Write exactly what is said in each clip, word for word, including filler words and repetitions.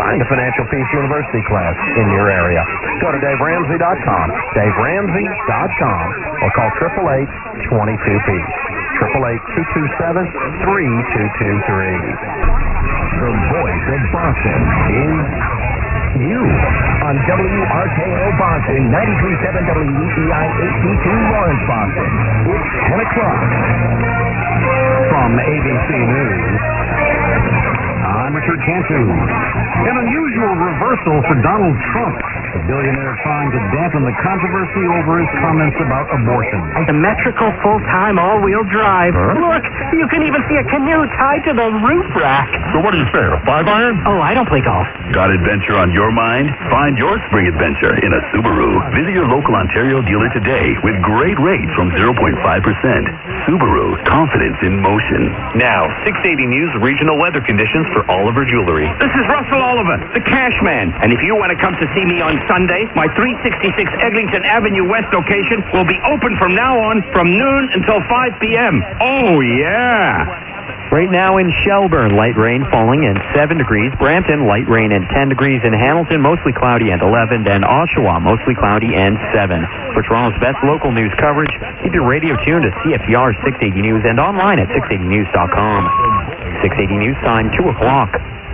Find the Financial Peace University class in your area. Go to Dave Ramsey dot com, Dave Ramsey dot com, or call eight eight eight, two two Peace. eight eight eight, two two seven, three two two three. The voice of Boston is you on W R K O Boston, ninety-three point seven W E E I H D two Lawrence, Boston. It's ten o'clock. From A B C News, I'm Richard Cantu. An unusual reversal for Donald Trump. The billionaire trying to dampen the controversy over his comments about abortion. Symmetrical, full-time, all-wheel drive. Huh? Look, you can even see a canoe tied to the roof rack. So what do you say, a five iron? Oh, I don't play golf. Got adventure on your mind? Find your spring adventure in a Subaru. Visit your local Ontario dealer today with great rates from zero point five percent. Subaru, confidence in motion. Now, six eighty News regional weather conditions for Oliver Jewelry. This is Russell Oliver, the cash man. And if you want to come to see me on Sunday, my three sixty-six Eglinton Avenue West location will be open from now on from noon until five p.m. Oh, yeah. Right now in Shelburne, light rain falling and seven degrees. Brampton, light rain and ten degrees. In Hamilton, mostly cloudy and eleven. And Oshawa, mostly cloudy and seven. For Toronto's best local news coverage, keep your radio tuned to C F T R six eighty News and online at six eighty news dot com. six eighty News time, two o'clock.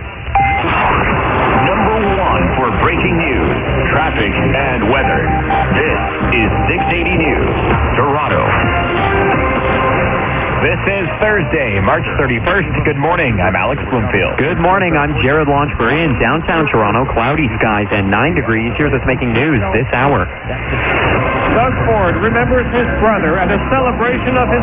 Number one for breaking news, traffic, and weather. This is six eighty News, Toronto. This is Thursday, March thirty-first. Good morning. I'm Alex Bloomfield. Good morning. I'm Jared Launchbury in downtown Toronto. Cloudy skies and nine degrees. Here's what's making news this hour. Doug Ford remembers his brother at a celebration of his